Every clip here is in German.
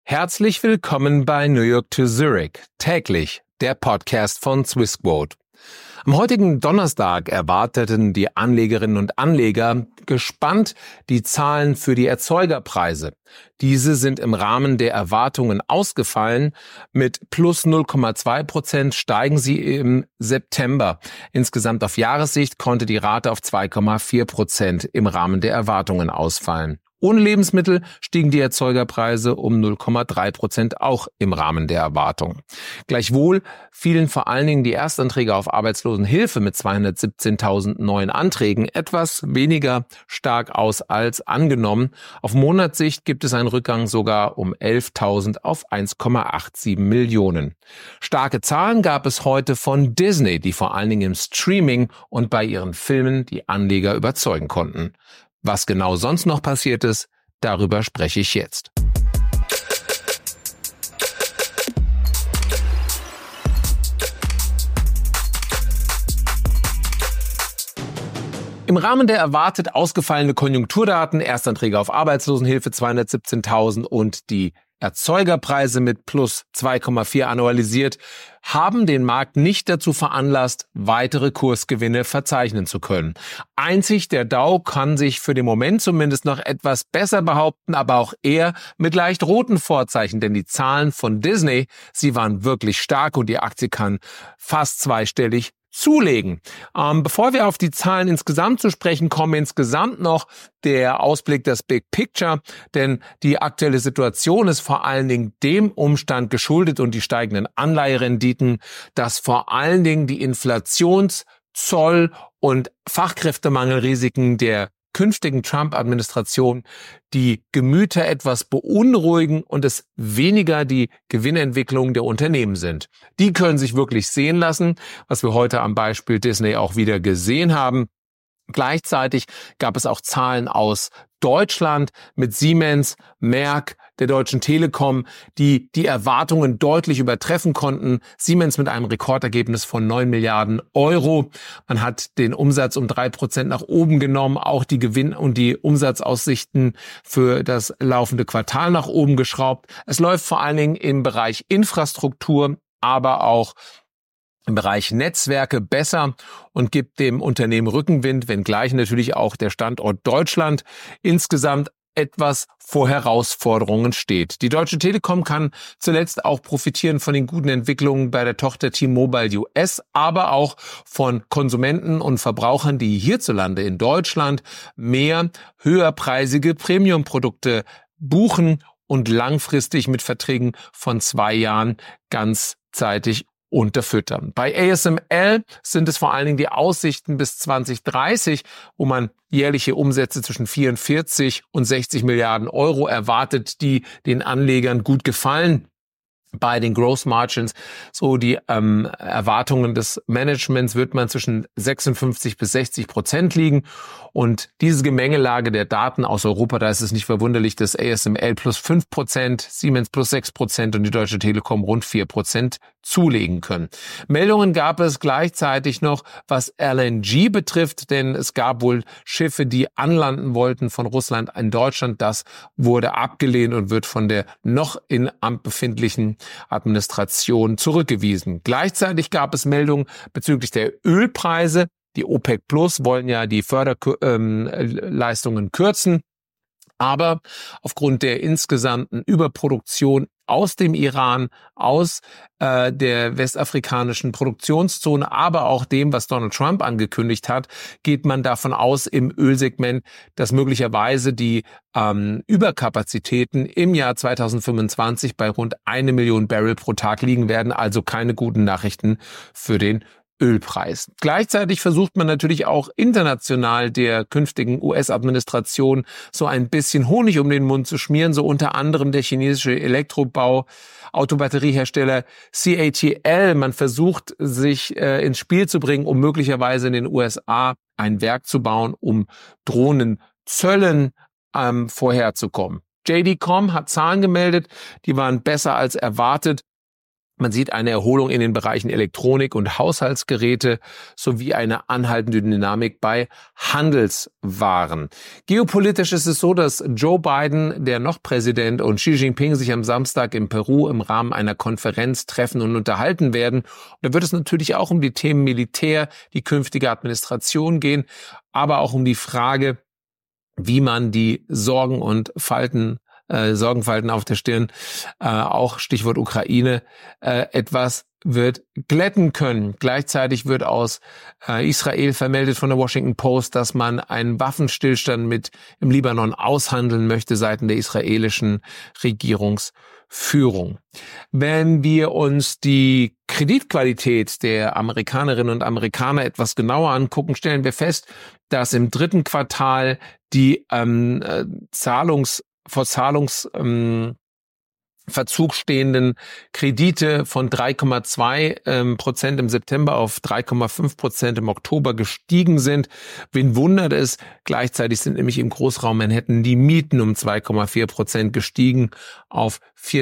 Herzlich willkommen bei New York to Zurich, täglich, der Podcast von Swissquote. Am heutigen Donnerstag erwarteten die Anlegerinnen und Anleger gespannt die Zahlen für die Erzeugerpreise. Diese sind im Rahmen der Erwartungen ausgefallen. Mit plus 0,2% steigen sie im September. Insgesamt auf Jahressicht konnte die Rate auf 2,4% im Rahmen der Erwartungen ausfallen. Ohne Lebensmittel stiegen die Erzeugerpreise um 0,3%, auch im Rahmen der Erwartung. Gleichwohl fielen vor allen Dingen die Erstanträge auf Arbeitslosenhilfe mit 217.000 neuen Anträgen etwas weniger stark aus als angenommen. Auf Monatssicht gibt es einen Rückgang sogar um 11.000 auf 1,87 Millionen. Starke Zahlen gab es heute von Disney, die vor allen Dingen im Streaming und bei ihren Filmen die Anleger überzeugen konnten. Was genau sonst noch passiert ist, darüber spreche ich jetzt. Im Rahmen der erwartet ausgefallenen Konjunkturdaten, Erstanträge auf Arbeitslosenhilfe 217.000 und die Erzeugerpreise mit plus 2,4 annualisiert, haben den Markt nicht dazu veranlasst, weitere Kursgewinne verzeichnen zu können. Einzig der Dow kann sich für den Moment zumindest noch etwas besser behaupten, aber auch er mit leicht roten Vorzeichen, denn die Zahlen von Disney, sie waren wirklich stark und die Aktie kann fast zweistellig zulegen. Bevor wir auf die Zahlen insgesamt zu sprechen kommen, insgesamt noch der Ausblick, das Big Picture, denn die aktuelle Situation ist vor allen Dingen dem Umstand geschuldet und die steigenden Anleiherenditen, dass vor allen Dingen die Inflations-, Zoll- und Fachkräftemangelrisiken der künftigen Trump-Administration die Gemüter etwas beunruhigen und es weniger die Gewinnentwicklung der Unternehmen sind. Die können sich wirklich sehen lassen, was wir heute am Beispiel Disney auch wieder gesehen haben. Gleichzeitig gab es auch Zahlen aus Deutschland mit Siemens, Merck, der Deutschen Telekom, die die Erwartungen deutlich übertreffen konnten. Siemens mit einem Rekordergebnis von 9 Milliarden Euro. Man hat den Umsatz um 3% nach oben genommen, auch die Gewinn- und die Umsatzaussichten für das laufende Quartal nach oben geschraubt. Es läuft vor allen Dingen im Bereich Infrastruktur, aber auch im Bereich Netzwerke besser und gibt dem Unternehmen Rückenwind, wenngleich natürlich auch der Standort Deutschland insgesamt etwas vor Herausforderungen steht. Die Deutsche Telekom kann zuletzt auch profitieren von den guten Entwicklungen bei der Tochter T-Mobile US, aber auch von Konsumenten und Verbrauchern, die hierzulande in Deutschland mehr höherpreisige Premium-Produkte buchen und langfristig mit Verträgen von 2 Jahren ganzzeitig unterfüttern. Bei ASML sind es vor allen Dingen die Aussichten bis 2030, wo man jährliche Umsätze zwischen 44 und 60 Milliarden Euro erwartet, die den Anlegern gut gefallen. Bei den Gross Margins, so die Erwartungen des Managements, wird man zwischen 56 bis 60% liegen. Und diese Gemengelage der Daten aus Europa, da ist es nicht verwunderlich, dass ASML plus 5%, Siemens plus 6% und die Deutsche Telekom rund 4% zulegen können. Meldungen gab es gleichzeitig noch, was LNG betrifft, denn es gab wohl Schiffe, die anlanden wollten von Russland in Deutschland. Das wurde abgelehnt und wird von der noch in Amt befindlichen Administration zurückgewiesen. Gleichzeitig gab es Meldungen bezüglich der Ölpreise. Die OPEC Plus wollen ja die Förderleistungen kürzen. Aber aufgrund der insgesamten Überproduktion aus dem Iran, aus der westafrikanischen Produktionszone, aber auch dem, was Donald Trump angekündigt hat, geht man davon aus im Ölsegment, dass möglicherweise die Überkapazitäten im Jahr 2025 bei rund 1 Million Barrel pro Tag liegen werden. Also keine guten Nachrichten für den Ölpreis. Gleichzeitig versucht man natürlich auch international der künftigen US-Administration so ein bisschen Honig um den Mund zu schmieren, so unter anderem der chinesische Autobatteriehersteller CATL. Man versucht sich ins Spiel zu bringen, um möglicherweise in den USA ein Werk zu bauen, um Drohnenzöllen vorherzukommen. JD.com hat Zahlen gemeldet, die waren besser als erwartet. Man sieht eine Erholung in den Bereichen Elektronik und Haushaltsgeräte sowie eine anhaltende Dynamik bei Handelswaren. Geopolitisch ist es so, dass Joe Biden, der noch Präsident, und Xi Jinping sich am Samstag in Peru im Rahmen einer Konferenz treffen und unterhalten werden. Und da wird es natürlich auch um die Themen Militär, die künftige Administration gehen, aber auch um die Frage, wie man die Sorgenfalten auf der Stirn, auch Stichwort Ukraine, etwas wird glätten können. Gleichzeitig wird aus Israel vermeldet von der Washington Post, dass man einen Waffenstillstand im Libanon aushandeln möchte seitens der israelischen Regierungsführung. Wenn wir uns die Kreditqualität der Amerikanerinnen und Amerikaner etwas genauer angucken, stellen wir fest, dass im dritten Quartal die Verzug stehenden Kredite von 3,2% im September auf 3,5% im Oktober gestiegen sind. Wen wundert es? Gleichzeitig sind nämlich im Großraum Manhattan die Mieten um 2,4% gestiegen auf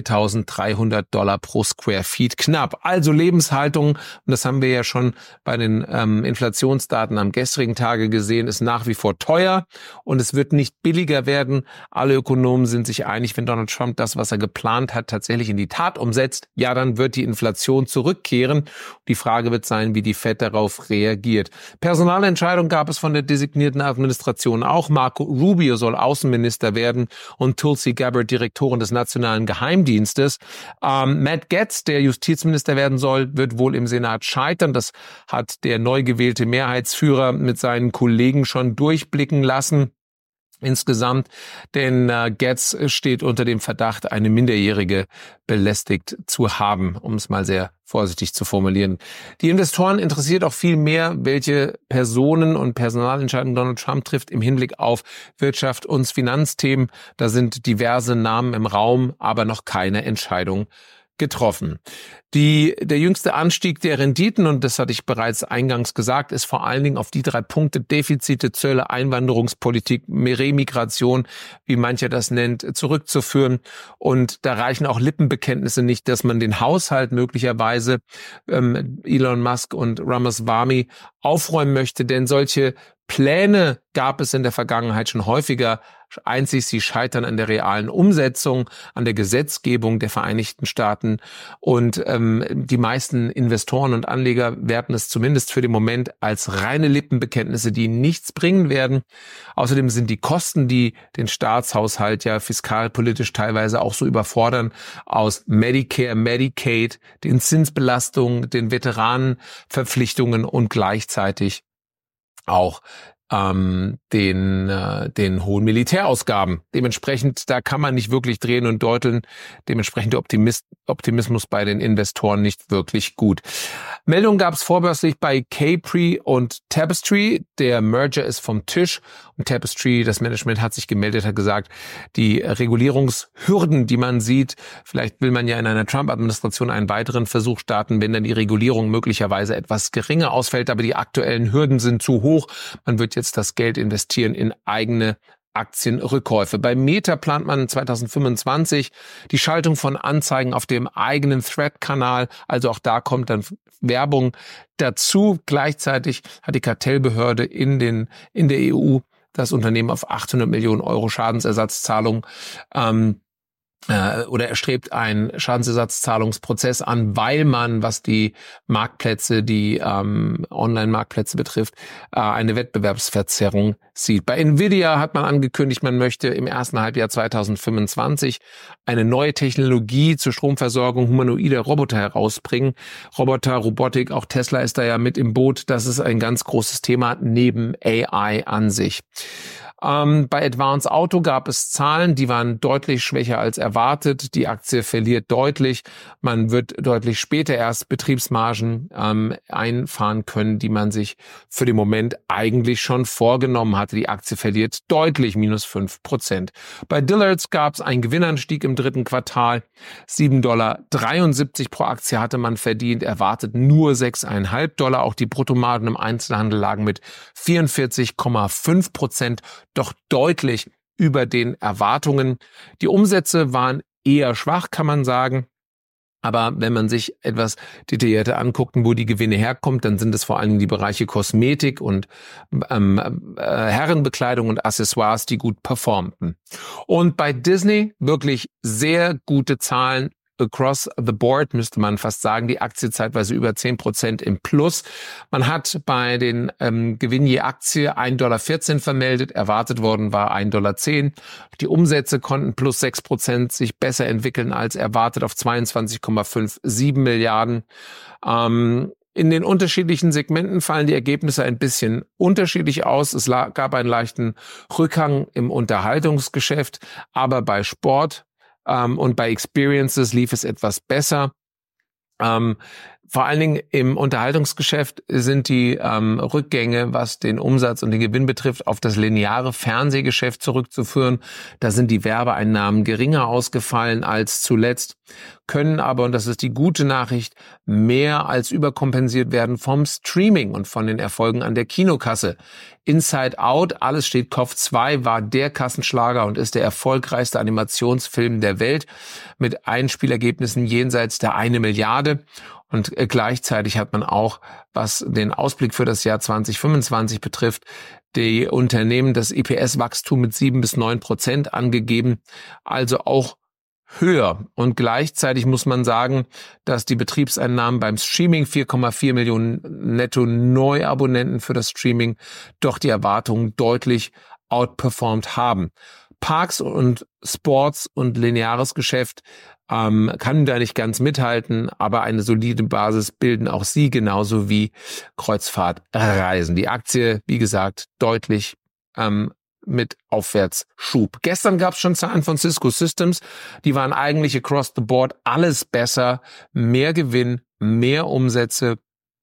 $4.300 pro Square Feet knapp. Also Lebenshaltung, und das haben wir ja schon bei den Inflationsdaten am gestrigen Tage gesehen, ist nach wie vor teuer und es wird nicht billiger werden. Alle Ökonomen sind sich einig, wenn Donald Trump das, was er geplant hat, tatsächlich in die Tat umsetzt, ja, dann wird die Inflation zurückkehren. Die Frage wird sein, wie die Fed darauf reagiert. Personalentscheidung gab es von der designierten Administration auch. Marco Rubio soll Außenminister werden und Tulsi Gabbard Direktorin des Nationalen Geheimdienstes. Matt Gaetz, der Justizminister werden soll, wird wohl im Senat scheitern. Das hat der neu gewählte Mehrheitsführer mit seinen Kollegen schon durchblicken lassen. Insgesamt, denn Gaetz steht unter dem Verdacht, eine Minderjährige belästigt zu haben, um es mal sehr vorsichtig zu formulieren. Die Investoren interessiert auch viel mehr, welche Personen und Personalentscheidungen Donald Trump trifft im Hinblick auf Wirtschaft und Finanzthemen. Da sind diverse Namen im Raum, aber noch keine Entscheidung getroffen. Der jüngste Anstieg der Renditen, und das hatte ich bereits eingangs gesagt, ist vor allen Dingen auf die 3 Punkte: Defizite, Zölle, Einwanderungspolitik, Remigration, wie mancher das nennt, zurückzuführen. Und da reichen auch Lippenbekenntnisse nicht, dass man den Haushalt möglicherweise Elon Musk und Ramaswamy aufräumen möchte, denn solche Pläne gab es in der Vergangenheit schon häufiger. Einzig sie scheitern an der realen Umsetzung, an der Gesetzgebung der Vereinigten Staaten. Und die meisten Investoren und Anleger werten es zumindest für den Moment als reine Lippenbekenntnisse, die nichts bringen werden. Außerdem sind die Kosten, die den Staatshaushalt ja fiskalpolitisch teilweise auch so überfordern, aus Medicare, Medicaid, den Zinsbelastungen, den Veteranenverpflichtungen und gleichzeitig auch den hohen Militärausgaben. Dementsprechend, da kann man nicht wirklich drehen und deuteln. Dementsprechend der Optimismus bei den Investoren nicht wirklich gut. Meldungen gab es vorbörslich bei Capri und Tapestry. Der Merger ist vom Tisch und Tapestry, das Management hat sich gemeldet, hat gesagt, die Regulierungshürden, die man sieht, vielleicht will man ja in einer Trump-Administration einen weiteren Versuch starten, wenn dann die Regulierung möglicherweise etwas geringer ausfällt, aber die aktuellen Hürden sind zu hoch. Man wird jetzt das Geld investieren in eigene Aktienrückkäufe. Bei Meta plant man 2025 die Schaltung von Anzeigen auf dem eigenen Thread-Kanal. Also auch da kommt dann Werbung dazu. Gleichzeitig hat die Kartellbehörde in der EU das Unternehmen auf 800 Millionen Euro Schadensersatzzahlung oder erstrebt einen Schadensersatzzahlungsprozess an, weil man, was die Marktplätze, die Online-Marktplätze betrifft, eine Wettbewerbsverzerrung sieht. Bei Nvidia hat man angekündigt, man möchte im ersten Halbjahr 2025 eine neue Technologie zur Stromversorgung humanoider Roboter herausbringen. Roboter, Robotik, auch Tesla ist da ja mit im Boot. Das ist ein ganz großes Thema neben AI an sich. Bei Advance Auto gab es Zahlen, die waren deutlich schwächer als erwartet. Die Aktie verliert deutlich. Man wird deutlich später erst Betriebsmargen einfahren können, die man sich für den Moment eigentlich schon vorgenommen hatte. Die Aktie verliert deutlich, -5%. Bei Dillard's gab es einen Gewinnanstieg im dritten Quartal. $7,73 pro Aktie hatte man verdient, erwartet nur $6,5. Auch die Bruttomargen im Einzelhandel lagen mit 44,5% doch deutlich über den Erwartungen. Die Umsätze waren eher schwach, kann man sagen. Aber wenn man sich etwas detaillierter anguckt, wo die Gewinne herkommt, dann sind es vor allen Dingen die Bereiche Kosmetik und Herrenbekleidung und Accessoires, die gut performten. Und bei Disney wirklich sehr gute Zahlen. Across the board müsste man fast sagen, die Aktie zeitweise über 10% im Plus. Man hat bei den Gewinn je Aktie $1,14 vermeldet, erwartet worden war $1,10. Die Umsätze konnten plus 6% sich besser entwickeln als erwartet auf 22,57 Milliarden. In den unterschiedlichen Segmenten fallen die Ergebnisse ein bisschen unterschiedlich aus. Es gab einen leichten Rückgang im Unterhaltungsgeschäft, aber bei Sport und bei Experiences lief es etwas besser. Vor allen Dingen im Unterhaltungsgeschäft sind die Rückgänge, was den Umsatz und den Gewinn betrifft, auf das lineare Fernsehgeschäft zurückzuführen. Da sind die Werbeeinnahmen geringer ausgefallen als zuletzt, können aber, und das ist die gute Nachricht, mehr als überkompensiert werden vom Streaming und von den Erfolgen an der Kinokasse. Inside Out, alles steht Kopf 2, war der Kassenschlager und ist der erfolgreichste Animationsfilm der Welt mit Einspielergebnissen jenseits der 1 Milliarde. Und gleichzeitig hat man auch, was den Ausblick für das Jahr 2025 betrifft, die Unternehmen das EPS-Wachstum mit 7-9% angegeben, also auch höher. Und gleichzeitig muss man sagen, dass die Betriebseinnahmen beim Streaming 4,4 Millionen netto Neuabonnenten für das Streaming doch die Erwartungen deutlich outperformed haben. Parks und Sports und lineares Geschäft kann da nicht ganz mithalten, aber eine solide Basis bilden auch sie, genauso wie Kreuzfahrtreisen. Die Aktie, wie gesagt, deutlich mit Aufwärtsschub. Gestern gab es schon Zahlen von Cisco Systems, die waren eigentlich across the board alles besser, mehr Gewinn, mehr Umsätze,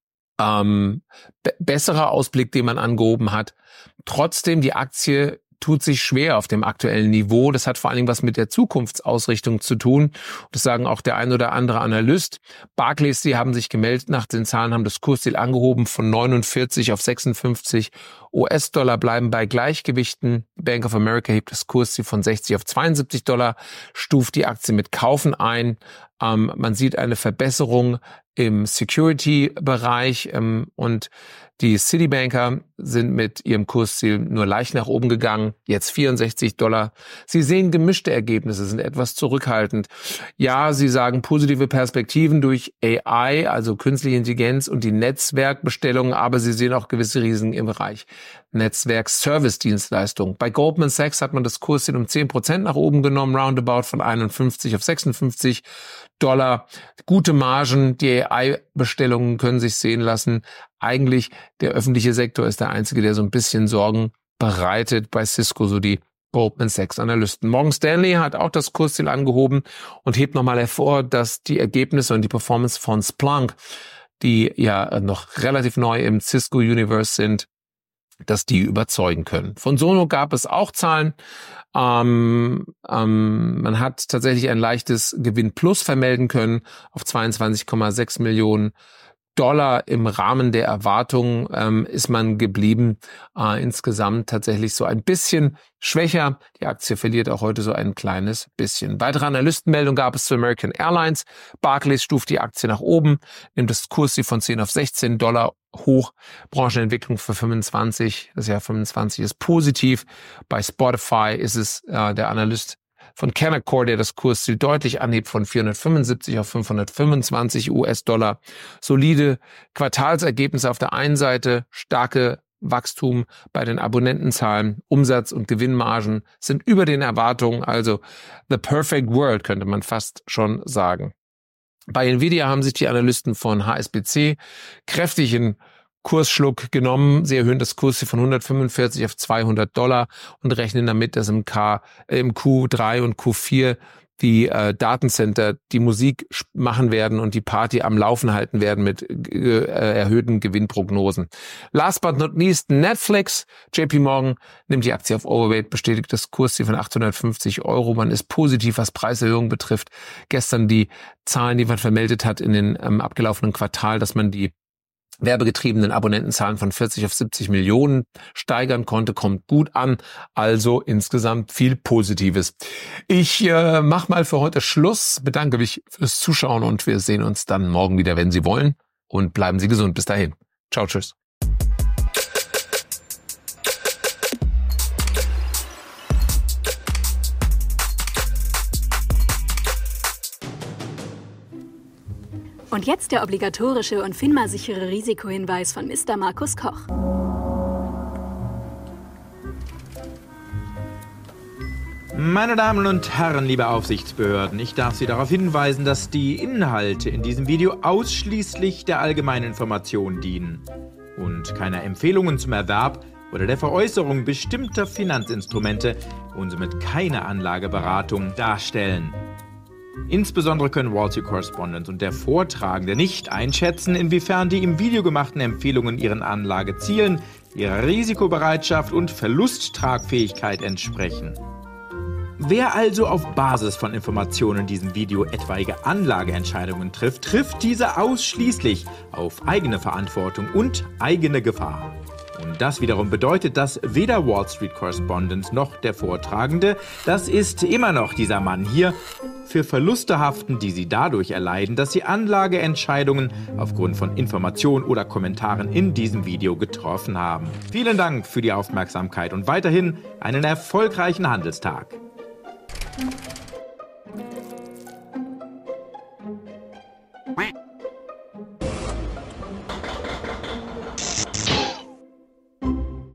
besserer Ausblick, den man angehoben hat. Trotzdem, die Aktie tut sich schwer auf dem aktuellen Niveau. Das hat vor allen Dingen was mit der Zukunftsausrichtung zu tun. Das sagen auch der ein oder andere Analyst. Barclays, die haben sich gemeldet nach den Zahlen, haben das Kursziel angehoben von 49 auf 56 US-Dollar, bleiben bei Gleichgewichten. Bank of America hebt das Kursziel von 60 auf 72 Dollar, stuft die Aktie mit Kaufen ein. Man sieht eine Verbesserung im Security-Bereich und die Citibanker sind mit ihrem Kursziel nur leicht nach oben gegangen, jetzt 64 Dollar. Sie sehen gemischte Ergebnisse, sind etwas zurückhaltend. Ja, sie sagen positive Perspektiven durch AI, also künstliche Intelligenz und die Netzwerkbestellungen, aber sie sehen auch gewisse Risiken im Bereich Netzwerk-Service-Dienstleistungen. Bei Goldman Sachs hat man das Kursziel um 10% nach oben genommen, roundabout von 51 auf 56 Dollar. Gute Margen, die AI-Bestellungen können sich sehen lassen. Eigentlich der öffentliche Sektor ist der einzige, der so ein bisschen Sorgen bereitet bei Cisco, so die Goldman Sachs Analysten. Morgan Stanley hat auch das Kursziel angehoben und hebt nochmal hervor, dass die Ergebnisse und die Performance von Splunk, die ja noch relativ neu im Cisco Universe sind, dass die überzeugen können. Von Sono gab es auch Zahlen. Man hat tatsächlich ein leichtes Gewinn Plus vermelden können auf 22,6 Millionen Dollar. Im Rahmen der Erwartungen ist man geblieben. Insgesamt tatsächlich so ein bisschen schwächer. Die Aktie verliert auch heute so ein kleines bisschen. Weitere Analystenmeldungen gab es zu American Airlines. Barclays stuft die Aktie nach oben, nimmt das Kursziel von 10 auf 16 Dollar hoch. Branchenentwicklung für 25. Das Jahr 25 ist positiv. Bei Spotify ist es der Analyst von Canaccord, der das Kursziel deutlich anhebt von 475 auf 525 US-Dollar. Solide Quartalsergebnisse auf der einen Seite, starke Wachstum bei den Abonnentenzahlen, Umsatz- und Gewinnmargen sind über den Erwartungen, also the perfect world, könnte man fast schon sagen. Bei Nvidia haben sich die Analysten von HSBC kräftig in Kursschluck genommen. Sie erhöhen das Kursziel von 145 auf 200 Dollar und rechnen damit, dass im Q3 und Q4 die Datencenter die Musik machen werden und die Party am Laufen halten werden mit erhöhten Gewinnprognosen. Last but not least, Netflix. JP Morgan nimmt die Aktie auf Overweight, bestätigt das Kursziel von 850 Euro. Man ist positiv, was Preiserhöhungen betrifft. Gestern die Zahlen, die man vermeldet hat in den abgelaufenen Quartal, dass man die werbegetriebenen Abonnentenzahlen von 40 auf 70 Millionen steigern konnte, kommt gut an. Also insgesamt viel Positives. Ich mache mal für heute Schluss, bedanke mich fürs Zuschauen und wir sehen uns dann morgen wieder, wenn Sie wollen. Und bleiben Sie gesund. Bis dahin. Ciao, tschüss. Und jetzt der obligatorische und FINMA-sichere Risikohinweis von Mr. Markus Koch. Meine Damen und Herren, liebe Aufsichtsbehörden, ich darf Sie darauf hinweisen, dass die Inhalte in diesem Video ausschließlich der allgemeinen Information dienen und keine Empfehlungen zum Erwerb oder der Veräußerung bestimmter Finanzinstrumente und somit keine Anlageberatung darstellen. Insbesondere können Wall Street Correspondent und der Vortragende nicht einschätzen, inwiefern die im Video gemachten Empfehlungen ihren Anlagezielen, ihrer Risikobereitschaft und Verlusttragfähigkeit entsprechen. Wer also auf Basis von Informationen in diesem Video etwaige Anlageentscheidungen trifft, trifft diese ausschließlich auf eigene Verantwortung und eigene Gefahr. Und das wiederum bedeutet, dass weder Wall Street Correspondent noch der Vortragende, das ist immer noch dieser Mann hier, für Verluste haften, die sie dadurch erleiden, dass sie Anlageentscheidungen aufgrund von Informationen oder Kommentaren in diesem Video getroffen haben. Vielen Dank für die Aufmerksamkeit und weiterhin einen erfolgreichen Handelstag. Quack.